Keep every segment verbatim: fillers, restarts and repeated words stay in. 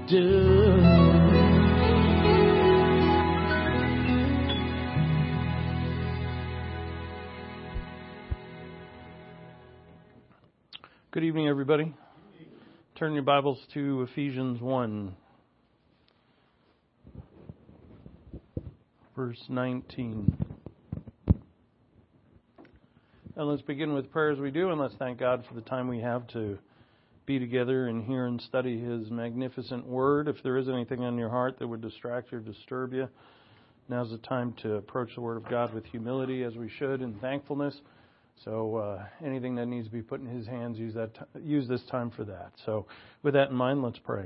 do. Good evening, everybody. Turn your Bibles to Ephesians one, verse nineteen. And let's begin with prayer as we do, and let's thank God for the time we have to be together and hear and study His magnificent Word. If there is anything on your heart that would distract you or disturb you, now's the time to approach the Word of God with humility, as we should, and thankfulness. So uh, anything that needs to be put in His hands, use that. T- use this time for that. So with that in mind, let's pray.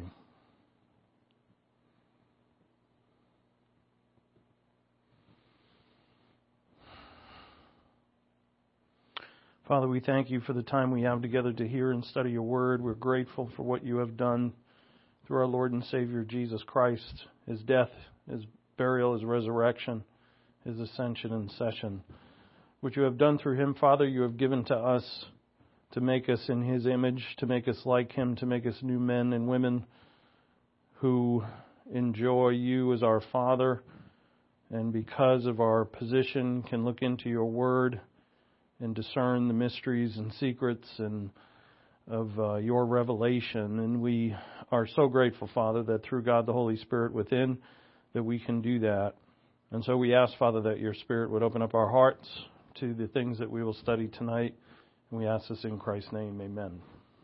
Father, we thank You for the time we have together to hear and study Your Word. We're grateful for what You have done through our Lord and Savior Jesus Christ, His death, His burial, His resurrection, His ascension and session. What You have done through Him, Father, You have given to us to make us in His image, to make us like Him, to make us new men and women who enjoy You as our Father, and because of our position can look into Your Word and discern the mysteries and secrets and of uh, Your revelation. And we are so grateful, Father, that through God the Holy Spirit within, that we can do that. And so we ask, Father, that Your Spirit would open up our hearts to the things that we will study tonight. And we ask this in Christ's name. Amen.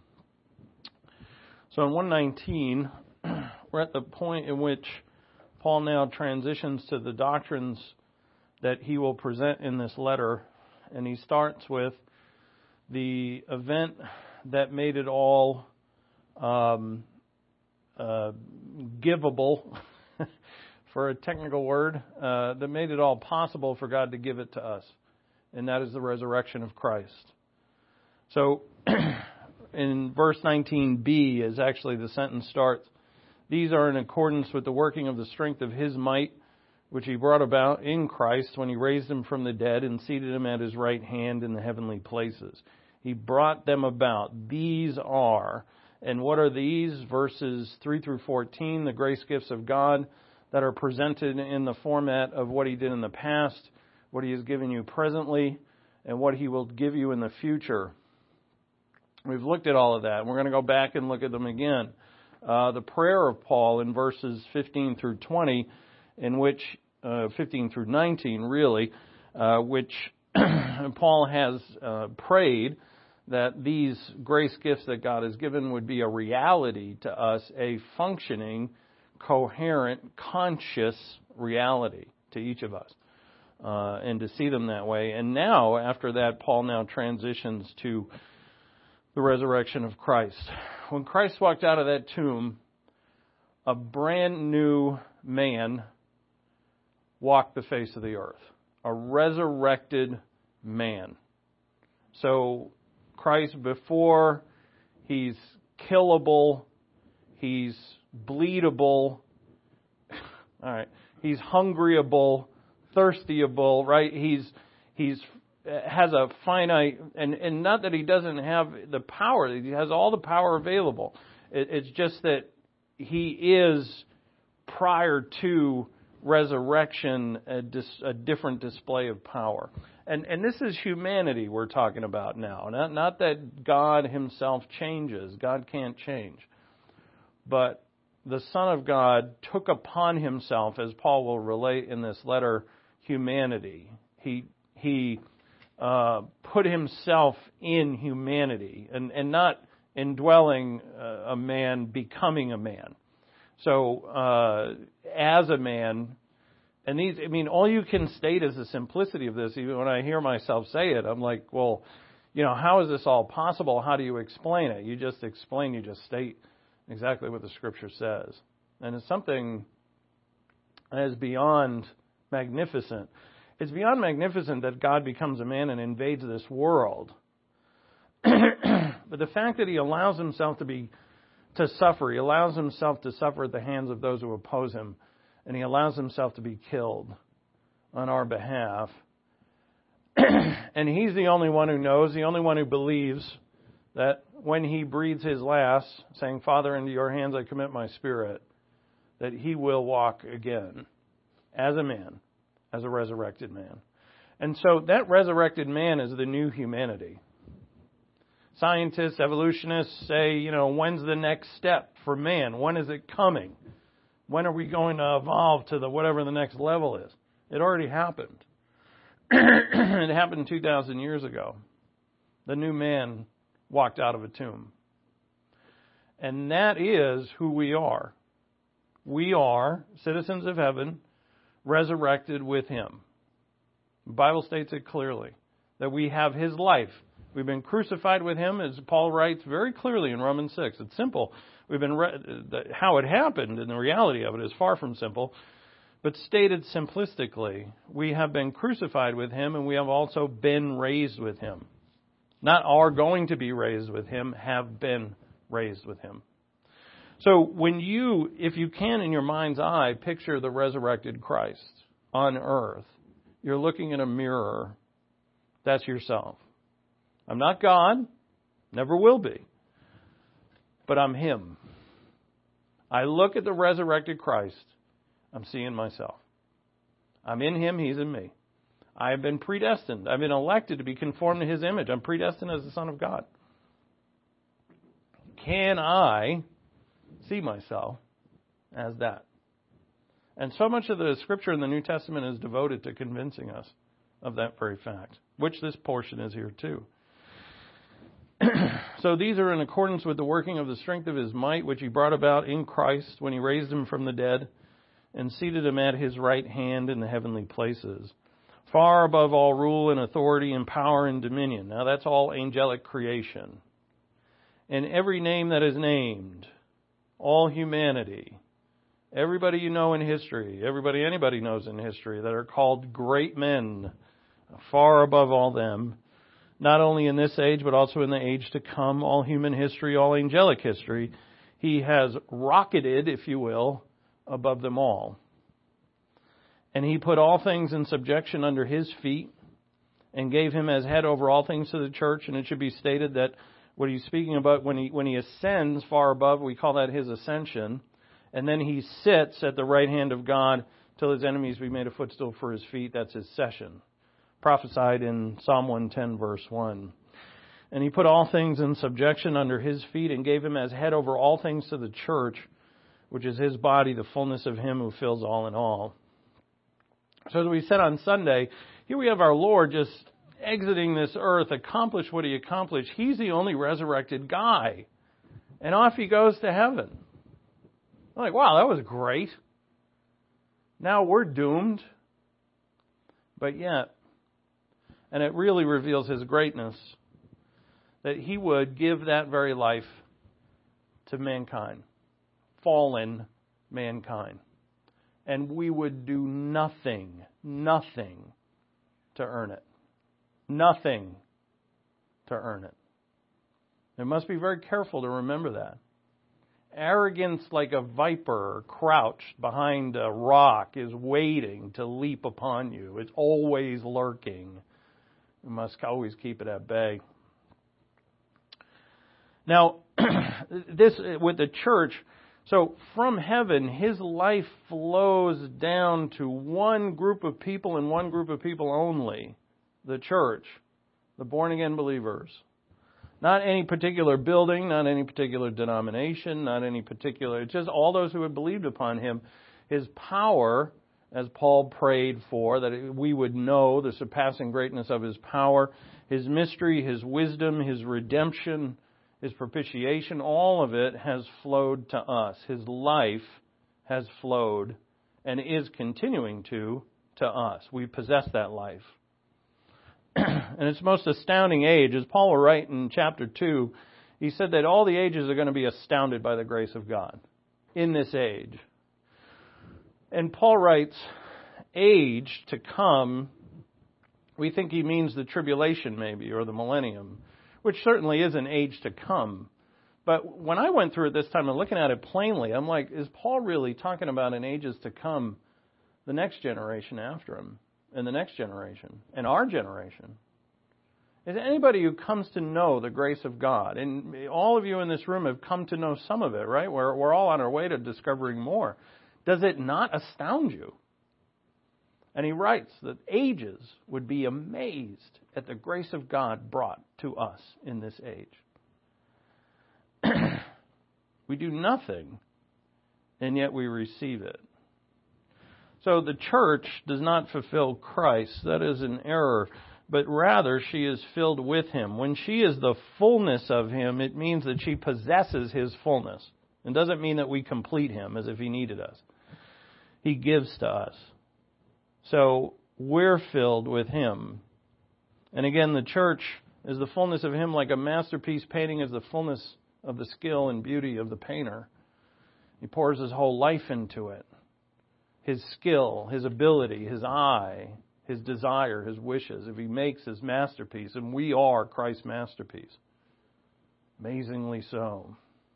So in one nineteen, we're at the point in which Paul now transitions to the doctrines that he will present in this letter. And he starts with the event that made it all um, uh, givable, for a technical word, uh, that made it all possible for God to give it to us. And that is the resurrection of Christ. So in verse nineteen b, as actually the sentence starts, these are in accordance with the working of the strength of His might, which He brought about in Christ when He raised Him from the dead and seated Him at His right hand in the heavenly places. He brought them about. These are, and what are these? Verses three through fourteen, the grace gifts of God that are presented in the format of what He did in the past, what He has given you presently, and what He will give you in the future. We've looked at all of that. We're going to go back and look at them again. Uh, the prayer of Paul in verses fifteen through twenty, in which, uh, fifteen through nineteen really, uh, which Paul has uh, prayed that these grace gifts that God has given would be a reality to us, a functioning, coherent, conscious reality to each of us. Uh, and to see them that way. And now, after that, Paul now transitions to the resurrection of Christ. When Christ walked out of that tomb, a brand new man walked the face of the earth. A resurrected man. So, Christ, before He's killable, He's bleedable, all right, He's hungryable, thirstyable, right? He's he's has a finite, and, and not that He doesn't have the power. He has all the power available. It, it's just that He is, prior to resurrection, a, dis, a different display of power. And and this is humanity we're talking about now. Not not that God Himself changes. God can't change. But the Son of God took upon Himself, as Paul will relate in this letter, humanity. He he uh, put Himself in humanity, and, and not indwelling uh, a man, becoming a man. So uh, as a man, and these, I mean, all you can state is the simplicity of this. Even when I hear myself say it, I'm like, well, you know, how is this all possible? How do you explain it? You just explain, you just state exactly what the Scripture says. And it's something that is beyond magnificent. It's beyond magnificent that God becomes a man and invades this world. But the fact that He allows Himself to be to suffer, He allows Himself to suffer at the hands of those who oppose Him, and He allows Himself to be killed on our behalf. And He's the only one who knows, the only one who believes that when he breathes his last, saying, Father, into your hands I commit my spirit, that he will walk again as a man, as a resurrected man. And so that resurrected man is the new humanity. Scientists, evolutionists say, you know, when's the next step for man? When is it coming? When are we going to evolve to the whatever the next level is? It already happened. It happened two thousand years ago. The new man walked out of a tomb. And that is who we are. We are citizens of heaven, resurrected with him. The Bible states it clearly, that we have his life. We've been crucified with him, as Paul writes very clearly in Romans six. It's simple. We've been re- how it happened and the reality of it is far from simple. But stated simplistically, we have been crucified with him and we have also been raised with him. Not are going to be raised with him, have been raised with him. So when you, if you can in your mind's eye, picture the resurrected Christ on earth, you're looking in a mirror. That's yourself. I'm not God, never will be, but I'm him. I look at the resurrected Christ, I'm seeing myself. I'm in him, he's in me. I have been predestined. I've been elected to be conformed to his image. I'm predestined as the Son of God. Can I see myself as that? And so much of the Scripture in the New Testament is devoted to convincing us of that very fact, which this portion is here too. So these are in accordance with the working of the strength of his might, which he brought about in Christ when he raised him from the dead and seated him at his right hand in the heavenly places, far above all rule and authority and power and dominion. Now that's all angelic creation. And every name that is named, all humanity, everybody you know in history, everybody anybody knows in history that are called great men, far above all them, not only in this age but also in the age to come, all human history, all angelic history, he has rocketed, if you will, above them all. And he put all things in subjection under his feet and gave him as head over all things to the church. And it should be stated that what he's speaking about when he when he ascends far above, we call that his ascension. And then he sits at the right hand of God till his enemies be made a footstool for his feet. That's his session. Prophesied in Psalm one ten, verse one. And he put all things in subjection under his feet and gave him as head over all things to the church, which is his body, the fullness of him who fills all in all. So as we said on Sunday, here we have our Lord just exiting this earth, accomplished what he accomplished. He's the only resurrected guy. And off he goes to heaven. I'm like, wow, that was great. Now we're doomed. But yet, and it really reveals his greatness, that he would give that very life to mankind, fallen mankind. And we would do nothing, nothing to earn it. Nothing to earn it. We must be very careful to remember that. Arrogance like a viper crouched behind a rock is waiting to leap upon you. It's always lurking. We must always keep it at bay. Now, this with the church, so from heaven, his life flows down to one group of people and one group of people only, the church, the born-again believers. Not any particular building, not any particular denomination, not any particular, it's just all those who have believed upon him. His power, as Paul prayed for, that we would know the surpassing greatness of his power, his mystery, his wisdom, his redemption, his propitiation, all of it has flowed to us. His life has flowed and is continuing to, to us. We possess that life. And its most astounding age, as Paul will write in chapter two, he said that all the ages are going to be astounded by the grace of God in this age. And Paul writes, age to come, we think he means the tribulation maybe, or the millennium, which certainly is an age to come. But when I went through it this time and looking at it plainly, I'm like, is Paul really talking about an ages to come, the next generation after him, and the next generation, and our generation? is anybody who comes to know the grace of God. And all of you in this room have come to know some of it, right? We're, we're all on our way to discovering more. Does it not astound you? And he writes that ages would be amazed at the grace of God brought to us in this age. We do nothing, and yet we receive it. So the church does not fulfill Christ. That is an error. But rather, she is filled with Him. When she is the fullness of Him, it means that she possesses His fullness. It doesn't mean that we complete Him as if He needed us. He gives to us. So we're filled with Him. And again, the church is the fullness of Him, like a masterpiece painting is the fullness of the skill and beauty of the painter. He pours his whole life into it. His skill, his ability, his eye, his desire, his wishes. If he makes his masterpiece, and we are Christ's masterpiece. Amazingly so.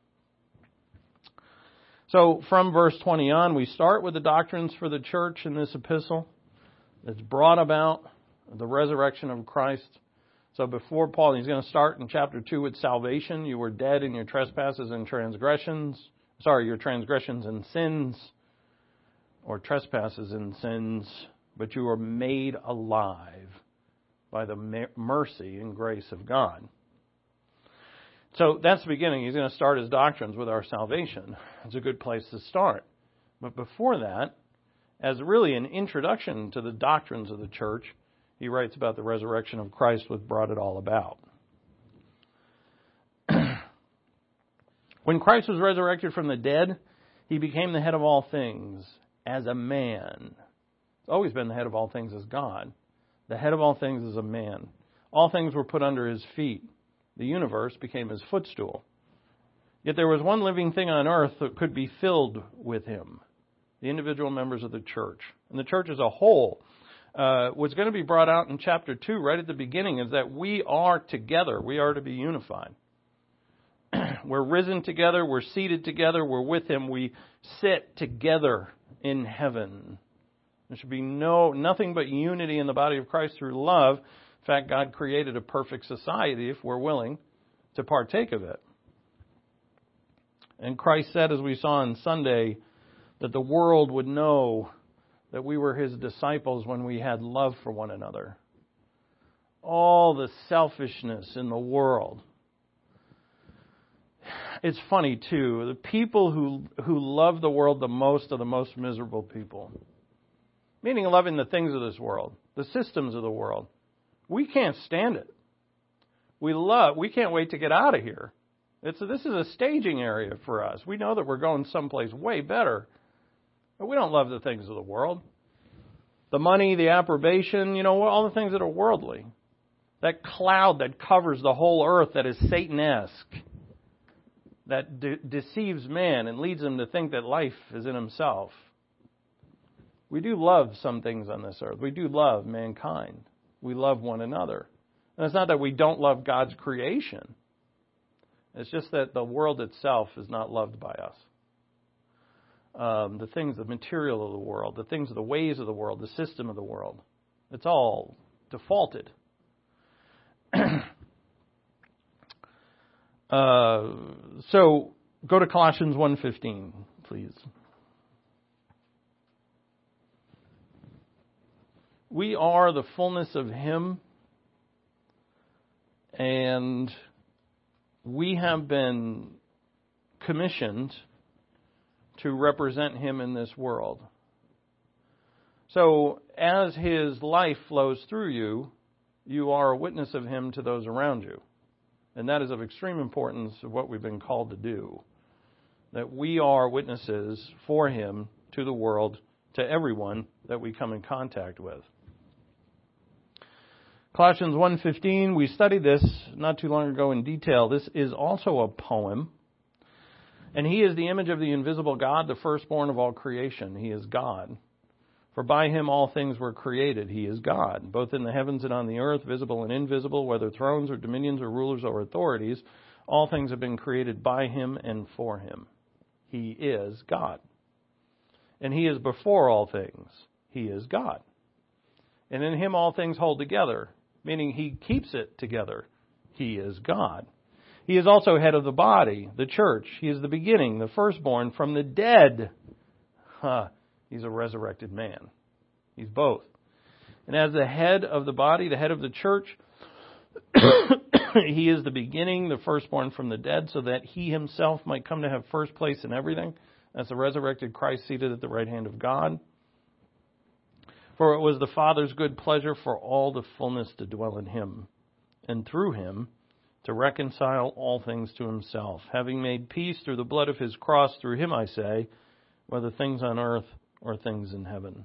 So from verse twenty on, we start with the doctrines for the church in this epistle. It's brought about the resurrection of Christ. So before Paul, he's going to start in chapter two with salvation. You were dead in your trespasses and transgressions. Sorry, your transgressions and sins, or trespasses and sins, but you were made alive by the mercy and grace of God. So that's the beginning. He's going to start his doctrines with our salvation. It's a good place to start. But before that, as really an introduction to the doctrines of the church, he writes about the resurrection of Christ, which brought it all about. When Christ was resurrected from the dead, he became the head of all things as a man. He's always been the head of all things as God. The head of all things is a man. All things were put under his feet. The universe became his footstool. Yet there was one living thing on earth that could be filled with him. The individual members of the church. And the church as a whole. Uh, what's going to be brought out in chapter two, right at the beginning, is that we are together. We are to be unified. We're risen together. We're seated together. We're with him. We sit together in heaven. There should be no nothing but unity in the body of Christ through love. In fact, God created a perfect society if we're willing to partake of it. And Christ said, as we saw on Sunday, that the world would know that we were his disciples when we had love for one another. All the selfishness in the world. It's funny, too. The people who who love the world the most are the most miserable people. Meaning loving the things of this world, the systems of the world. We can't stand it. We love, we can't wait to get out of here. It's a, this is a staging area for us. We know that we're going someplace way better. But we don't love the things of the world. The money, the approbation, you know, all the things that are worldly. That cloud that covers the whole earth that is Satanesque. That de- deceives man and leads him to think that life is in himself. We do love some things on this earth. We do love mankind. We love one another. And it's not that we don't love God's creation. It's just that the world itself is not loved by us. Um, the things, the material of the world, the things, the ways of the world, the system of the world. It's all defaulted. uh, so go to Colossians one fifteen, please. We are the fullness of him, and we have been commissioned to represent him in this world. So, as his life flows through you, you are a witness of him to those around you. And that is of extreme importance of what we've been called to do. That we are witnesses for him to the world, to everyone that we come in contact with. Colossians one fifteen, we studied this not too long ago in detail. This is also a poem. And he is the image of the invisible God, the firstborn of all creation. He is God. For by him all things were created. He is God, both in the heavens and on the earth, visible and invisible, whether thrones or dominions or rulers or authorities. All things have been created by him and for him. He is God. And he is before all things. He is God. And in him all things hold together. meaning he keeps it together. He is God. He is also head of the body, the church. He is the beginning, the firstborn from the dead. Huh. He's a resurrected man. He's both. And as the head of the body, the head of the church, he is the beginning, the firstborn from the dead, so that he himself might come to have first place in everything. That's the resurrected Christ seated at the right hand of God. For it was the Father's good pleasure for all the fullness to dwell in him, and through him to reconcile all things to himself, having made peace through the blood of his cross. Through him, I say, whether things on earth or things in heaven.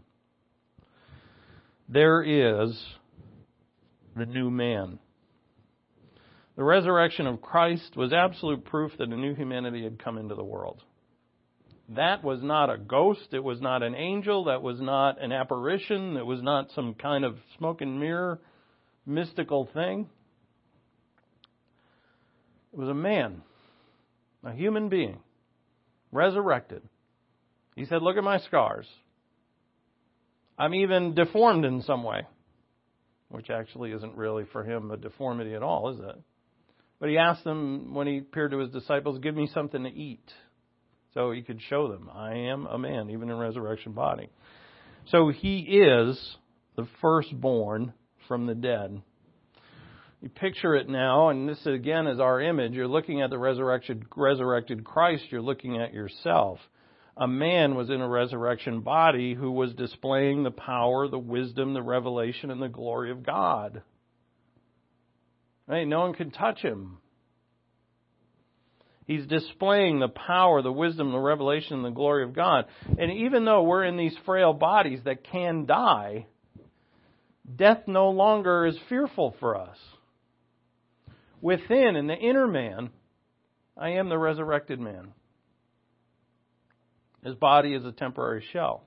There is the new man. The resurrection of Christ was absolute proof that a new humanity had come into the world. That was not a ghost. It was not an angel. That was not an apparition. It was not some kind of smoke and mirror mystical thing. It was a man, a human being, resurrected. He said, look at my scars. I'm even deformed in some way, which actually isn't really for him a deformity at all, is it? But he asked them when he appeared to his disciples, give me something to eat. So he could show them, I am a man, even in resurrection body. So he is the firstborn from the dead. You picture it now, and this again is our image. You're looking at the resurrected, resurrected Christ. You're looking at yourself. A man was in a resurrection body who was displaying the power, the wisdom, the revelation, and the glory of God. Right? No one could touch him. He's displaying the power, the wisdom, the revelation, and the glory of God. And even though we're in these frail bodies that can die, death no longer is fearful for us. Within, in the inner man, I am the resurrected man. His body is a temporary shell.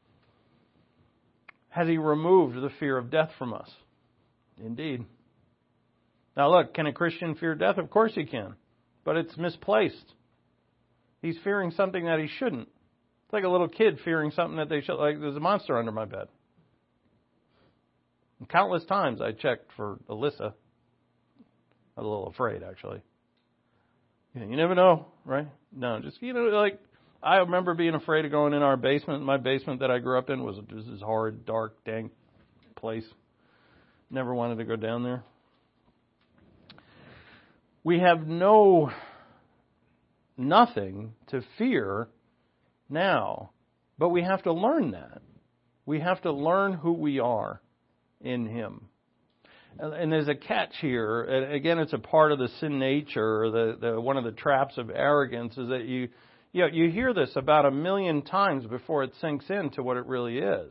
Has he removed the fear of death from us? Indeed. Now look, can a Christian fear death? Of course he can. But it's misplaced. He's fearing something that he shouldn't. It's like a little kid fearing something that they should, like there's a monster under my bed. And countless times I checked for Alyssa. I was a little afraid, actually. You know, you never know, right? No, just, you know, like, I remember being afraid of going in our basement. My basement that I grew up in was this horrid, dark, dank place. Never wanted to go down there. We have no, nothing to fear now, but we have to learn that. We have to learn who we are in Him. And, and there's a catch here. And again, it's a part of the sin nature, or the, the one of the traps of arrogance, is that you, you know, you hear this about a million times before it sinks into what it really is.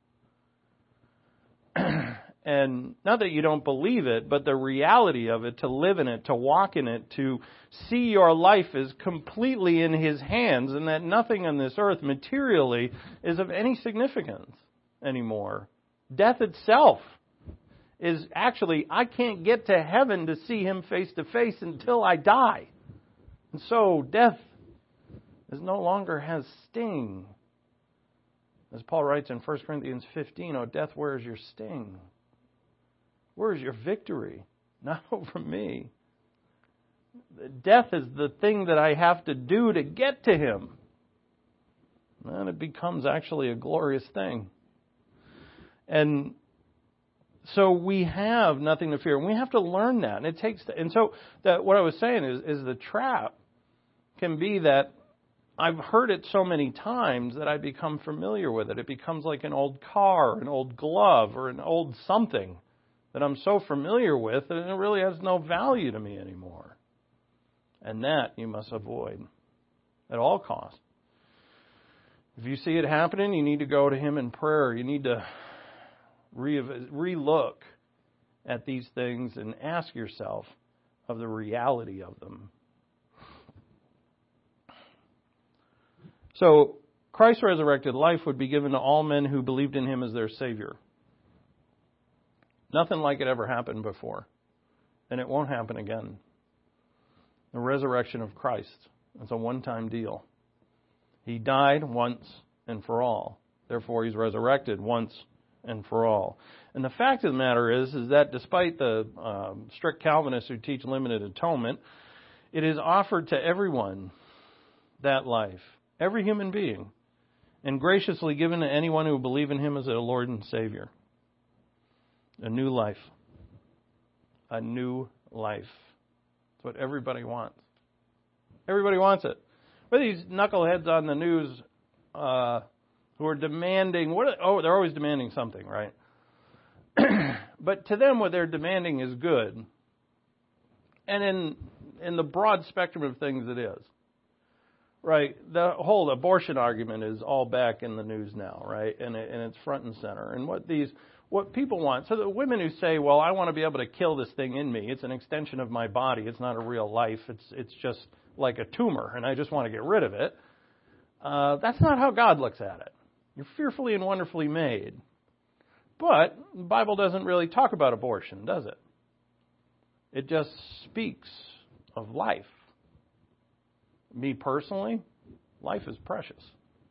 And not that you don't believe it, but the reality of it, to live in it, to walk in it, to see your life is completely in His hands, and that nothing on this earth materially is of any significance anymore. Death itself is actually, I can't get to heaven to see Him face to face until I die. And so death is no longer has sting. As Paul writes in First Corinthians fifteen, "Oh, death, where is your sting? Where is your victory? Not over me." Death is the thing that I have to do to get to Him. And it becomes actually a glorious thing. And so we have nothing to fear. And we have to learn that. And it takes, and so that what I was saying is, is the trap can be that I've heard it so many times that I become familiar with it. It becomes like an old car, an old glove, or an old something that I'm so familiar with that it really has no value to me anymore. And that you must avoid at all costs. If you see it happening, you need to go to Him in prayer. You need to re- re-look at these things and ask yourself of the reality of them. So, Christ's resurrected life would be given to all men who believed in Him as their Savior. Nothing like it ever happened before. And it won't happen again. The resurrection of Christ is a one-time deal. He died once and for all. Therefore, He's resurrected once and for all. And the fact of the matter is, is that despite the um, strict Calvinists who teach limited atonement, it is offered to everyone, that life, every human being, and graciously given to anyone who will believe in Him as their Lord and Savior. A new life. A new life. That's what everybody wants. Everybody wants it. But these knuckleheads on the news uh, who are demanding, what? Are, oh, they're always demanding something, right? But to them, what they're demanding is good. And in in the broad spectrum of things, it is. Right? The whole abortion argument is all back in the news now, right? And, it, and it's front and center. And what these, what people want, so the women who say, well, I want to be able to kill this thing in me. It's an extension of my body. It's not a real life. It's it's just like a tumor, and I just want to get rid of it. Uh, that's not how God looks at it. You're fearfully and wonderfully made. But the Bible doesn't really talk about abortion, does it? It just speaks of life. Me personally, life is precious.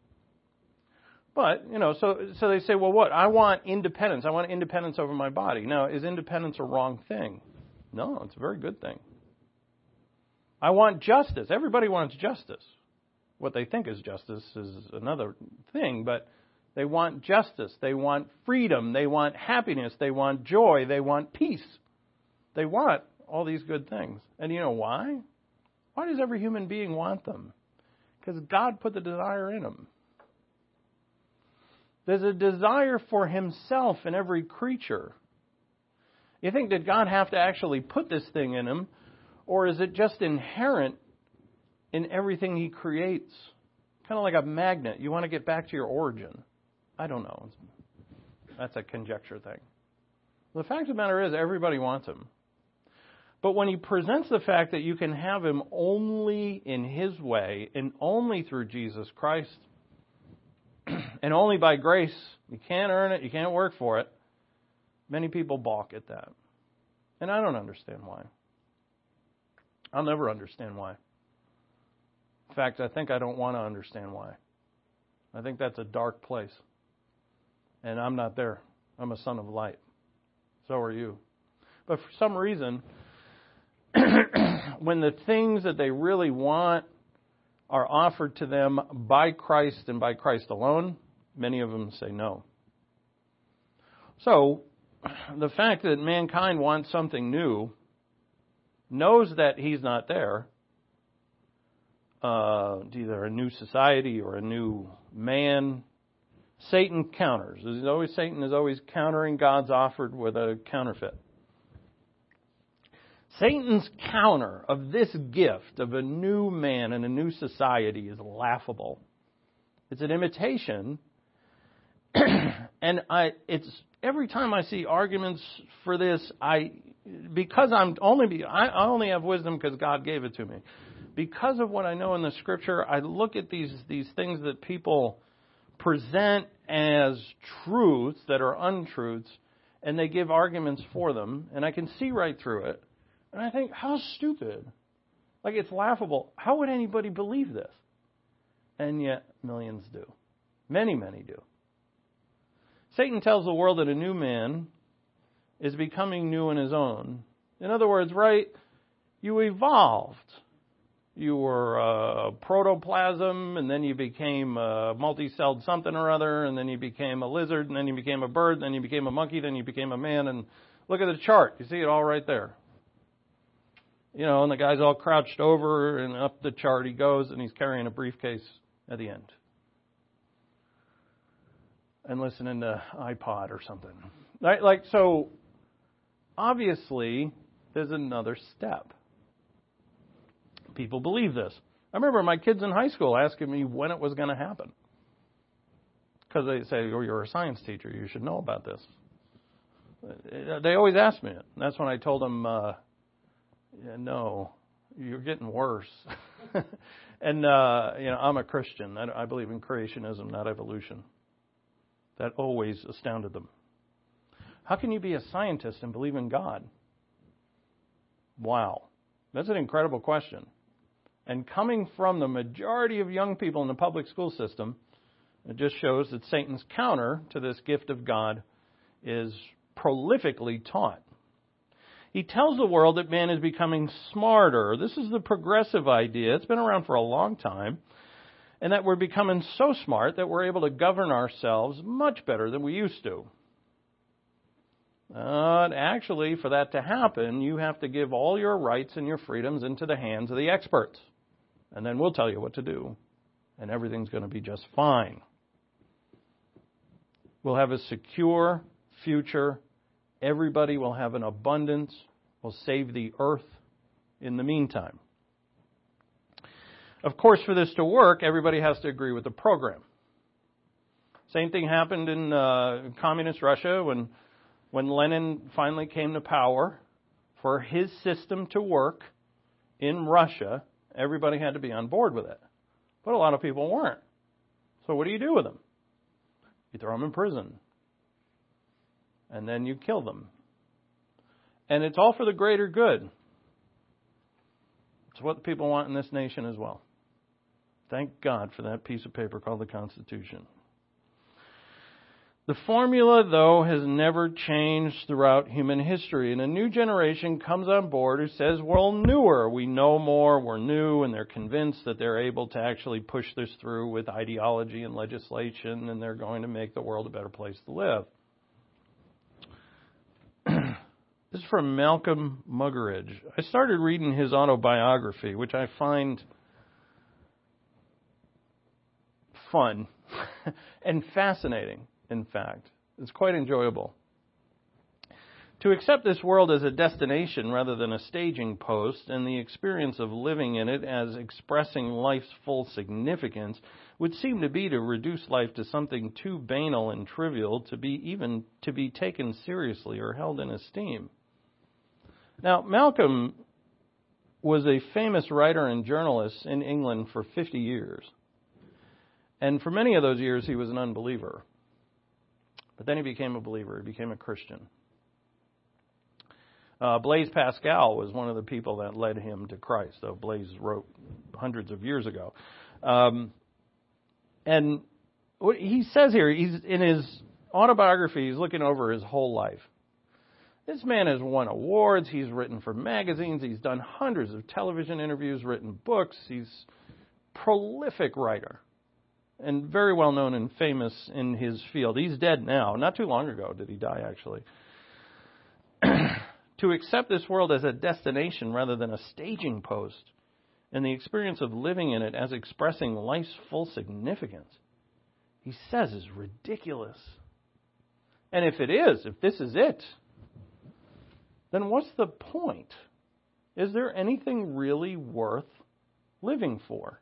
But, you know, so so they say, well, what? I want independence. I want independence over my body. Now, is independence a wrong thing? No, it's a very good thing. I want justice. Everybody wants justice. What they think is justice is another thing, but they want justice. They want freedom. They want happiness. They want joy. They want peace. They want all these good things. And you know why? Why does every human being want them? Because God put the desire in them. There's a desire for Himself in every creature. You think, did God have to actually put this thing in him? Or is it just inherent in everything He creates? Kind of like a magnet. You want to get back to your origin. I don't know. That's a conjecture thing. The fact of the matter is, everybody wants Him. But when He presents the fact that you can have Him only in His way and only through Jesus Christ and only by grace, you can't earn it, you can't work for it, many people balk at that. And I don't understand why. I'll never understand why. In fact, I think I don't want to understand why. I think that's a dark place. And I'm not there. I'm a son of light. So are you. But for some reason, when the things that they really want are offered to them by Christ and by Christ alone, many of them say no. So, the fact that mankind wants something new, knows that He's not there, uh, either a new society or a new man, Satan counters. There's always, Satan is always countering God's offer with a counterfeit. Satan's counter of this gift of a new man and a new society is laughable. It's an imitation, and I it's every time I see arguments for this, I because I'm only I only have wisdom because God gave it to me. Because of what I know in the Scripture, I look at these these things that people present as truths that are untruths, and they give arguments for them, and I can see right through it. And I think, how stupid. Like, it's laughable. How would anybody believe this? And yet, millions do. Many, many do. Satan tells the world that a new man is becoming new in his own. In other words, right, you evolved. You were uh, protoplasm, and then you became a multi-celled something or other, and then you became a lizard, and then you became a bird, and then you became a monkey, then you became a man, and look at the chart. You see it all right there. You know, and the guy's all crouched over, and up the chart he goes, and he's carrying a briefcase at the end. And listening to iPod or something. Right? Like, so, obviously, there's another step. People believe this. I remember my kids in high school asking me when it was going to happen. Because they say, oh, you're a science teacher, you should know about this. They always ask me it. And that's when I told them, uh, yeah, no, you're getting worse. and, uh, you know, I'm a Christian. I, I believe in creationism, not evolution. That always astounded them. How can you be a scientist and believe in God? Wow. That's an incredible question. And coming from the majority of young people in the public school system, it just shows that Satan's counter to this gift of God is prolifically taught. He tells the world that man is becoming smarter. This is the progressive idea. It's been around for a long time. And that we're becoming so smart that we're able to govern ourselves much better than we used to. Uh, actually, for that to happen, you have to give all your rights and your freedoms into the hands of the experts. And then we'll tell you what to do. And everything's going to be just fine. We'll have a secure future. Everybody will have an abundance. We'll save the earth in the meantime. Of course, for this to work, everybody has to agree with the program. Same thing happened in uh, communist Russia when, when Lenin finally came to power. For his system to work in Russia, everybody had to be on board with it. But a lot of people weren't. So what do you do with them? You throw them in prison. And then you kill them. And it's all for the greater good. It's what the people want in this nation as well. Thank God for that piece of paper called the Constitution. The formula, though, has never changed throughout human history. And a new generation comes on board who says, we're newer, we know more, we're new, and they're convinced that they're able to actually push this through with ideology and legislation, and they're going to make the world a better place to live. This is from Malcolm Muggeridge. I started reading his autobiography, which I find fun and fascinating, in fact. It's quite enjoyable. To accept this world as a destination rather than a staging post, and the experience of living in it as expressing life's full significance, would seem to be to reduce life to something too banal and trivial to be even to be taken seriously or held in esteem. Now, Malcolm was a famous writer and journalist in England for fifty years. And for many of those years, he was an unbeliever. But then he became a believer. He became a Christian. Uh, Blaise Pascal was one of the people that led him to Christ, though Blaise wrote hundreds of years ago. Um, and what he says here, he's in his autobiography, he's looking over his whole life. This man has won awards. He's written for magazines. He's done hundreds of television interviews, written books. He's a prolific writer and very well known and famous in his field. He's dead now. Not too long ago did he die, actually. To accept this world as a destination rather than a staging post, and the experience of living in it as expressing life's full significance, he says is ridiculous. And if it is, if this is it, then what's the point? Is there anything really worth living for?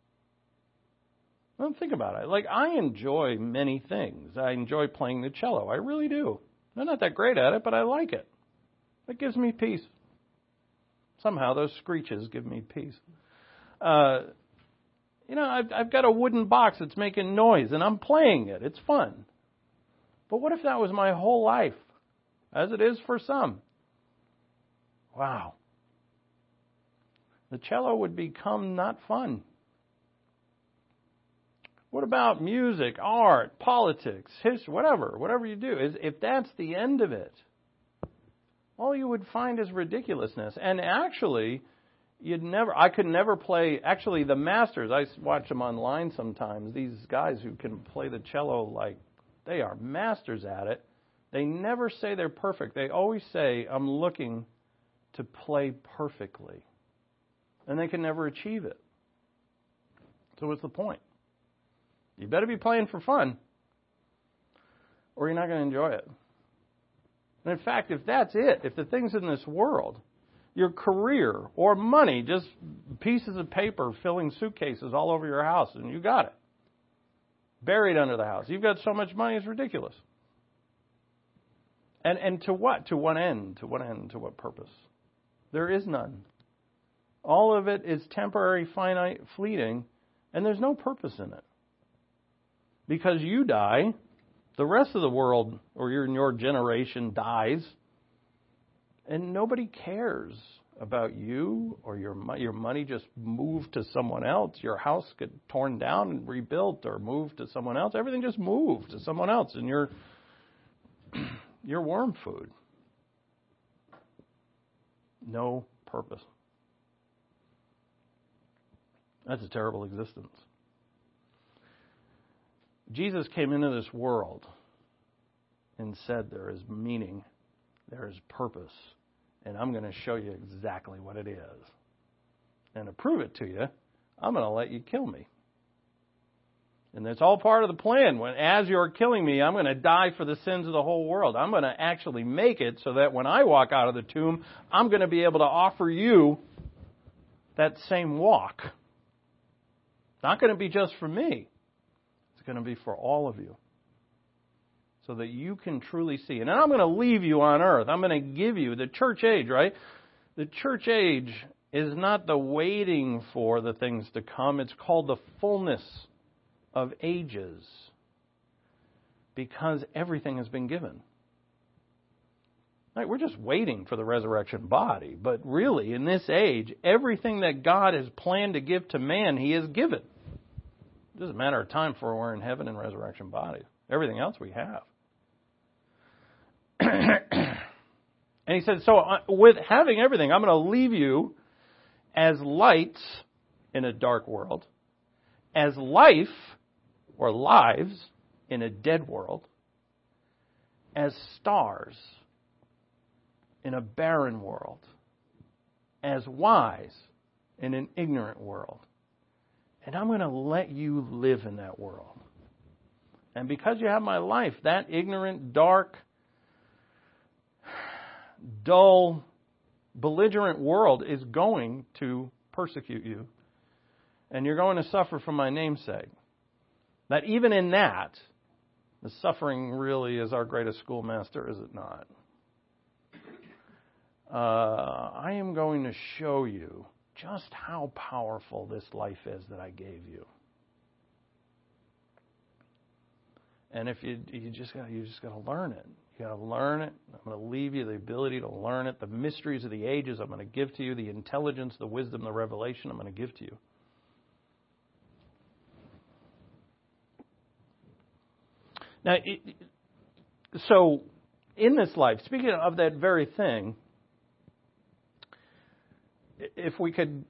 Well, think about it. Like, I enjoy many things. I enjoy playing the cello. I really do. I'm not that great at it, but I like it. It gives me peace. Somehow those screeches give me peace. Uh, you know, I've, I've got a wooden box that's making noise, and I'm playing it. It's fun. But what if that was my whole life, as it is for some? Wow. The cello would become not fun. What about music, art, politics, history, whatever, whatever you do? Is if that's the end of it, all you would find is ridiculousness. And actually, you'd never, I could never play, actually the masters, I watch them online sometimes, these guys who can play the cello like they are masters at it. They never say they're perfect. They always say, I'm looking to play perfectly. And they can never achieve it. So what's the point? You better be playing for fun, or you're not going to enjoy it. And in fact, if that's it, if the things in this world, your career or money, just pieces of paper filling suitcases all over your house, and you got it, buried under the house. You've got so much money, it's ridiculous. And and to what? To what end? To what end? To what purpose? There is none. All of it is temporary, finite, fleeting, and there's no purpose in it. Because you die, the rest of the world, or your, your generation, dies, and nobody cares about you, or your your money just moved to someone else. Your house got torn down and rebuilt, or moved to someone else. Everything just moved to someone else, and you're You're worm food. No purpose. That's a terrible existence. Jesus came into this world and said there is meaning, there is purpose, and I'm going to show you exactly what it is. And to prove it to you, I'm going to let you kill me. And that's all part of the plan. When, as you're killing me, I'm going to die for the sins of the whole world. I'm going to actually make it so that when I walk out of the tomb, I'm going to be able to offer you that same walk. Not going to be just for me. It's going to be for all of you. So that you can truly see. And then I'm going to leave you on earth. I'm going to give you the church age, right? The church age is not the waiting for the things to come. It's called the fullness of ages. Because everything has been given. Right? We're just waiting for the resurrection body. But really, in this age, everything that God has planned to give to man, He has given. It doesn't matter of time for we're in heaven and resurrection bodies. Everything else we have. And He said, so uh, with having everything, I'm going to leave you as lights in a dark world, as life or lives in a dead world, as stars in a barren world, as wise in an ignorant world. And I'm going to let you live in that world. And because you have my life, that ignorant, dark, dull, belligerent world is going to persecute you. And you're going to suffer for my name's sake. That even in that, the suffering really is our greatest schoolmaster, is it not? Uh, I am going to show you just how powerful this life is that I gave you. And if you you just got you just got to learn it. You got to learn it. I'm going to leave you the ability to learn it. The mysteries of the ages I'm going to give to you. The intelligence, the wisdom, the revelation I'm going to give to you. Now, it, so in this life, speaking of that very thing, if we could,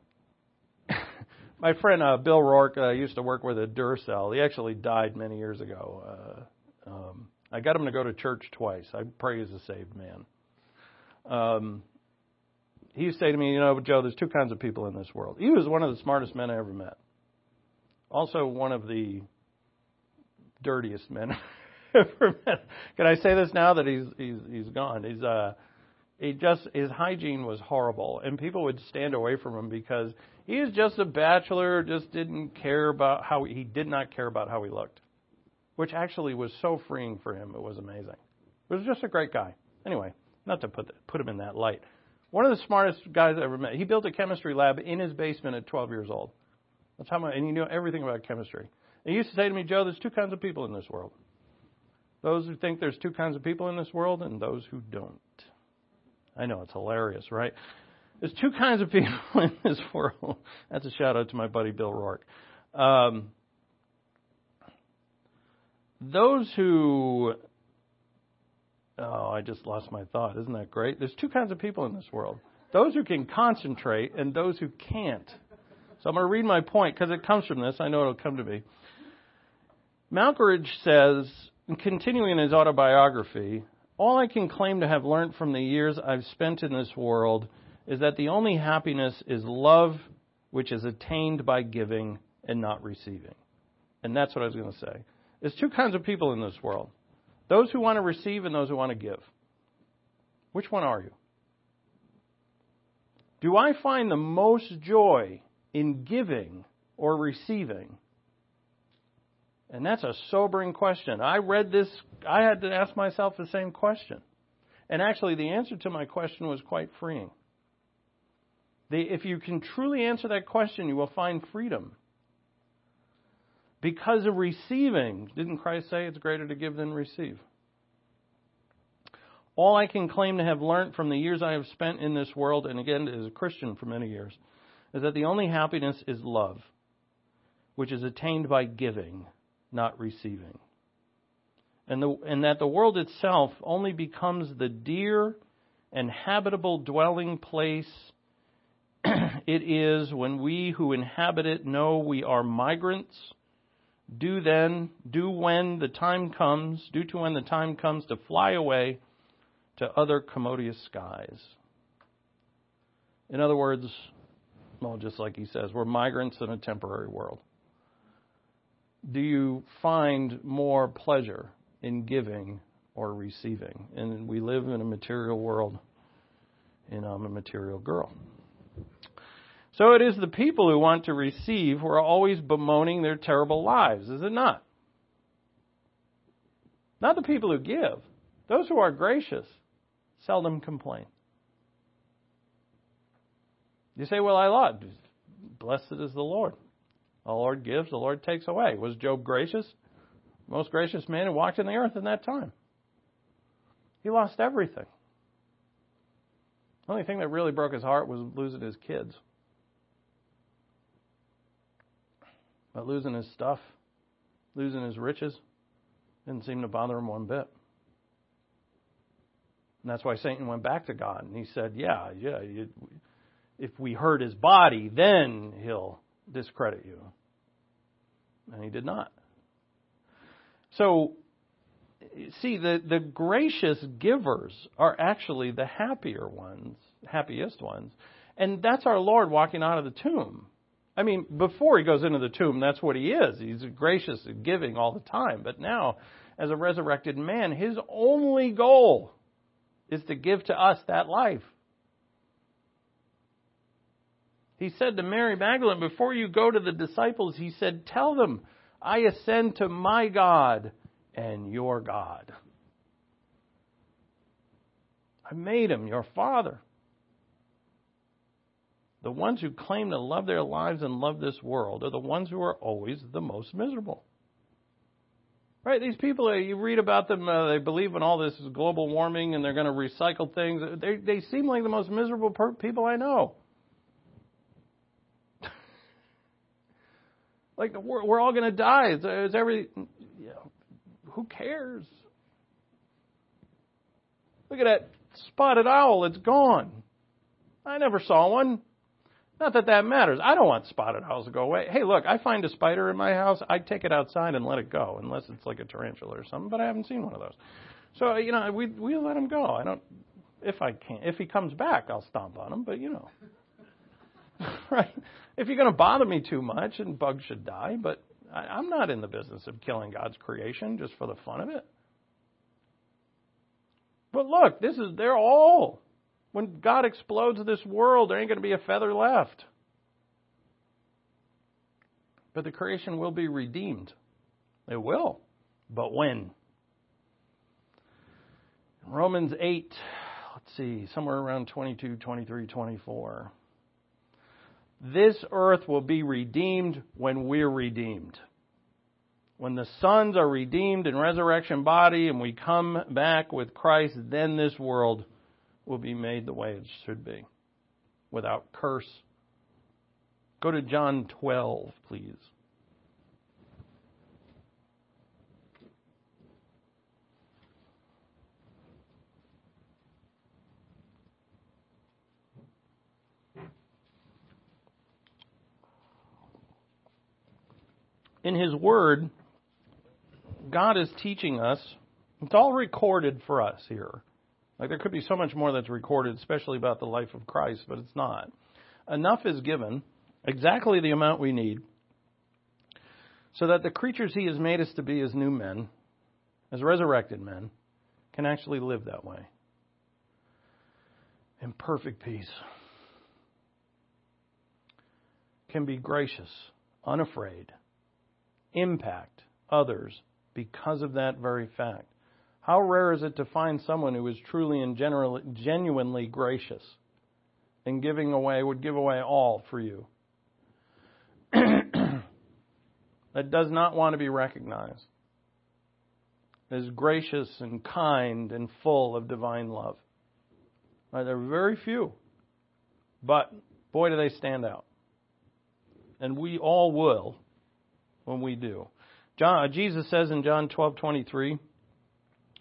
my friend uh, Bill Rourke uh, used to work with a Duracell. He actually died many years ago. Uh, um, I got him to go to church twice. I pray he's a saved man. Um, he used to say to me, you know, Joe, there's two kinds of people in this world. He was one of the smartest men I ever met. Also one of the dirtiest men I've ever met. Can I say this now that he's he's he's gone? He's uh he just his hygiene was horrible, and people would stand away from him because he was just a bachelor, just didn't care about how he did not care about how he looked, which actually was so freeing for him. It was amazing. He was just a great guy. Anyway, not to put put him in that light. One of the smartest guys I ever met. He built a chemistry lab in his basement at twelve years old. That's how much, and he knew everything about chemistry. And he used to say to me, Joe, there's two kinds of people in this world. Those who think there's two kinds of people in this world and those who don't. I know, it's hilarious, right? There's two kinds of people in this world. That's a shout out to my buddy Bill Rourke. Um, those who... Oh, I just lost my thought. Isn't that great? There's two kinds of people in this world. Those who can concentrate and those who can't. So I'm going to read my point because it comes from this. I know it'll come to me. Malkeridge says, continuing in his autobiography, all I can claim to have learned from the years I've spent in this world is that the only happiness is love, which is attained by giving and not receiving. And that's what I was going to say. There's two kinds of people in this world. Those who want to receive and those who want to give. Which one are you? Do I find the most joy in giving or receiving? And that's a sobering question. I read this, I had to ask myself the same question. And actually the answer to my question was quite freeing. The, if you can truly answer that question, you will find freedom. Because of receiving, didn't Christ say it's greater to give than receive? All I can claim to have learned from the years I have spent in this world, and again as a Christian for many years, is that the only happiness is love, which is attained by giving, not receiving. and, the, and that the world itself only becomes the dear and habitable dwelling place it is when we who inhabit it know we are migrants, do then, do when the time comes, do to when the time comes to fly away to other commodious skies. In other words, well, just like he says, we're migrants in a temporary world. Do you find more pleasure in giving or receiving? And we live in a material world, and I'm a material girl. So it is the people who want to receive who are always bemoaning their terrible lives, is it not? Not the people who give. Those who are gracious seldom complain. You say, well, I love. Blessed is the Lord. The Lord gives, the Lord takes away. Was Job gracious? Most gracious man who walked in the earth in that time. He lost everything. The only thing that really broke his heart was losing his kids. But losing his stuff, losing his riches, didn't seem to bother him one bit. And that's why Satan went back to God. And he said, yeah, yeah, you, if we hurt his body, then he'll discredit you. And he did not. So, see, the, the gracious givers are actually the happier ones, happiest ones. And that's our Lord walking out of the tomb. I mean, before he goes into the tomb, that's what he is. He's gracious and giving all the time. But now, as a resurrected man, his only goal is to give to us that life. He said to Mary Magdalene, before you go to the disciples, he said, tell them, I ascend to my God and your God. I made him your Father. The ones who claim to love their lives and love this world are the ones who are always the most miserable. Right? These people, you read about them, uh, they believe in all this global warming and they're going to recycle things. They, they seem like the most miserable per- people I know. Like, we're, we're all going to die. It's, it's every, you know, who cares? Look at that spotted owl. It's gone. I never saw one. Not that that matters. I don't want spotted owls to go away. Hey, look, I find a spider in my house. I take it outside and let it go, unless it's like a tarantula or something. But I haven't seen one of those. So, you know, we we let him go. I don't. If I can, if he comes back, I'll stomp on him. But you know, right? If you're going to bother me too much, and bugs should die. But I, I'm not in the business of killing God's creation just for the fun of it. But look, this is they're all. When God explodes this world, there ain't going to be a feather left. But the creation will be redeemed. It will. But when? Romans eight, let's see, somewhere around twenty-two, twenty-three, twenty-four. This earth will be redeemed when we're redeemed. When the sons are redeemed in resurrection body and we come back with Christ, then this world will be made the way it should be, without curse. Go to John twelve, please. In His Word, God is teaching us, it's all recorded for us here. Like there could be so much more that's recorded, especially about the life of Christ, but it's not. Enough is given, exactly the amount we need, so that the creatures He has made us to be as new men, as resurrected men, can actually live that way. In perfect peace. Can be gracious, unafraid, impact others because of that very fact. How rare is it to find someone who is truly and generally, genuinely gracious and giving away, would give away all for you. That does not want to be recognized as gracious and kind and full of divine love. Right, there are very few, but boy, do they stand out. And we all will when we do. John, Jesus says in John twelve twenty-three,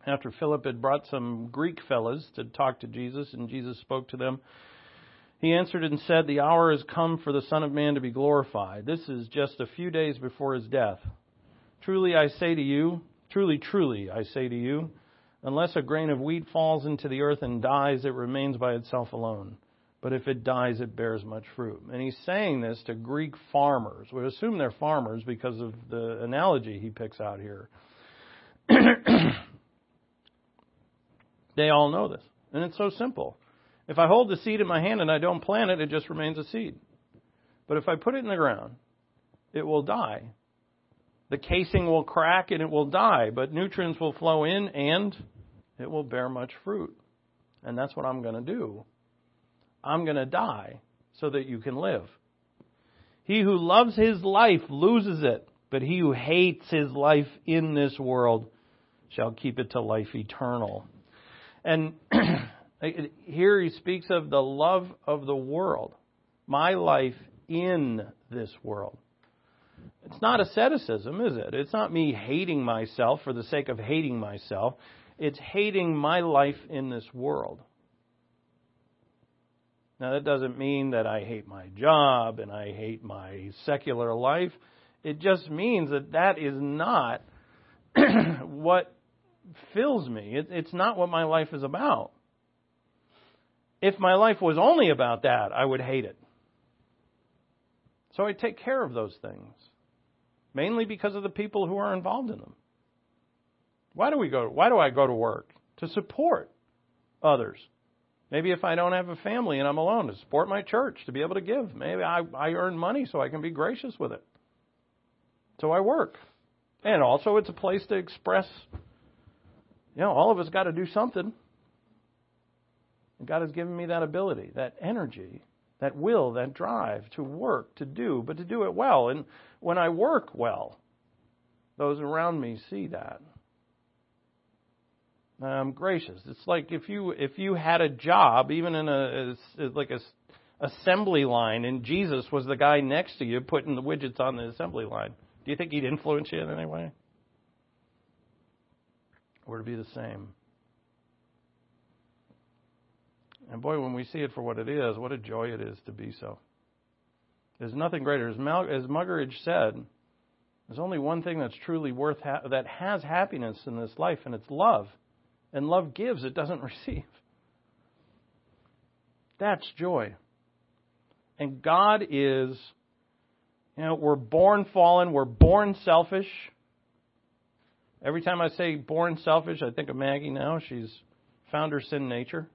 After Philip had brought some Greek fellows to talk to Jesus, and Jesus spoke to them, he answered and said, "The hour has come for the Son of Man to be glorified. This is just a few days before his death. Truly I say to you, truly, truly I say to you, unless a grain of wheat falls into the earth and dies, it remains by itself alone. But if it dies, it bears much fruit." And he's saying this to Greek farmers. We assume they're farmers because of the analogy he picks out here. They all know this. And it's so simple. If I hold the seed in my hand and I don't plant it, it just remains a seed. But if I put it in the ground, it will die. The casing will crack and it will die, but nutrients will flow in and it will bear much fruit. And that's what I'm going to do. I'm going to die so that you can live. He who loves his life loses it, but he who hates his life in this world shall keep it to life eternal. And here he speaks of the love of the world. My life in this world. It's not asceticism, is it? It's not me hating myself for the sake of hating myself. It's hating my life in this world. Now, that doesn't mean that I hate my job and I hate my secular life. It just means that that is not what fills me. It, it's not what my life is about. If my life was only about that, I would hate it. So I take care of those things, mainly because of the people who are involved in them. Why do we go? Why do I go to work? To support others. Maybe if I don't have a family and I'm alone, to support my church, to be able to give. Maybe I, I earn money so I can be gracious with it. So I work. And also it's a place to express, you know, all of us got to do something. And God has given me that ability, that energy, that will, that drive to work, to do, but to do it well. And when I work well, those around me see that. I'm gracious. It's like if you if you had a job, even in a, a like a assembly line, and Jesus was the guy next to you putting the widgets on the assembly line. Do you think he'd influence you in any way? Or to be the same? And boy, when we see it for what it is, what a joy it is to be so. There's nothing greater. As, Mal, as Muggeridge said, there's only one thing that's truly worth ha- that has happiness in this life, and it's love. And love gives, it doesn't receive. That's joy. And God is, you know, we're born fallen, we're born selfish. Every time I say born selfish, I think of Maggie now. She's found her sin nature.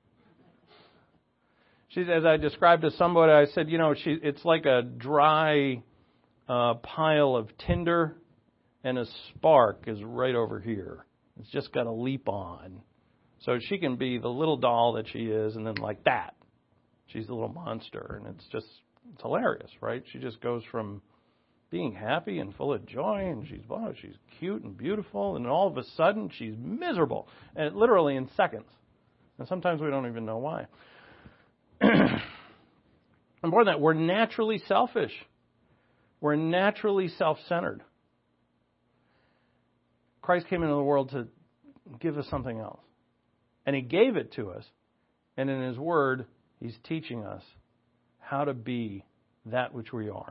She's, as I described to somebody, I said, you know, she, it's like a dry uh, pile of tinder, and a spark is right over here. It's just got to leap on. So she can be the little doll that she is, and then like that, she's a little monster. And it's just, it's hilarious, right? She just goes from being happy and full of joy, and she's, wow, she's cute and beautiful, and all of a sudden she's miserable. And literally in seconds. And sometimes we don't even know why. And more than that, we're naturally selfish. We're naturally self-centered. Christ came into the world to give us something else. And He gave it to us. And in His Word, He's teaching us how to be that which we are.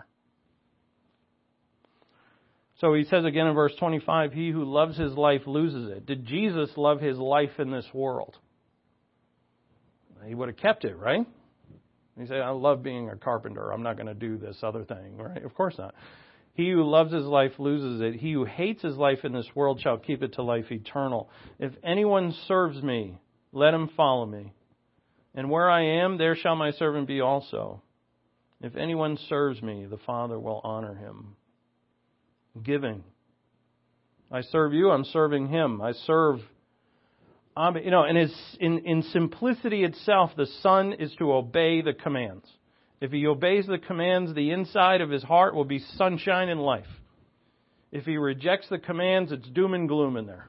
So He says again in verse twenty-five, he who loves his life loses it. Did Jesus love His life in this world? He would have kept it, right? He said, I love being a carpenter. I'm not going to do this other thing, right? Of course not. He who loves his life loses it. He who hates his life in this world shall keep it to life eternal. If anyone serves me, let him follow me. And where I am, there shall my servant be also. If anyone serves me, the Father will honor him. Giving. I serve you, I'm serving Him. I serve, um, you know, and his, in, in simplicity itself, the Son is to obey the commands. If He obeys the commands, the inside of His heart will be sunshine and life. If He rejects the commands, it's doom and gloom in there.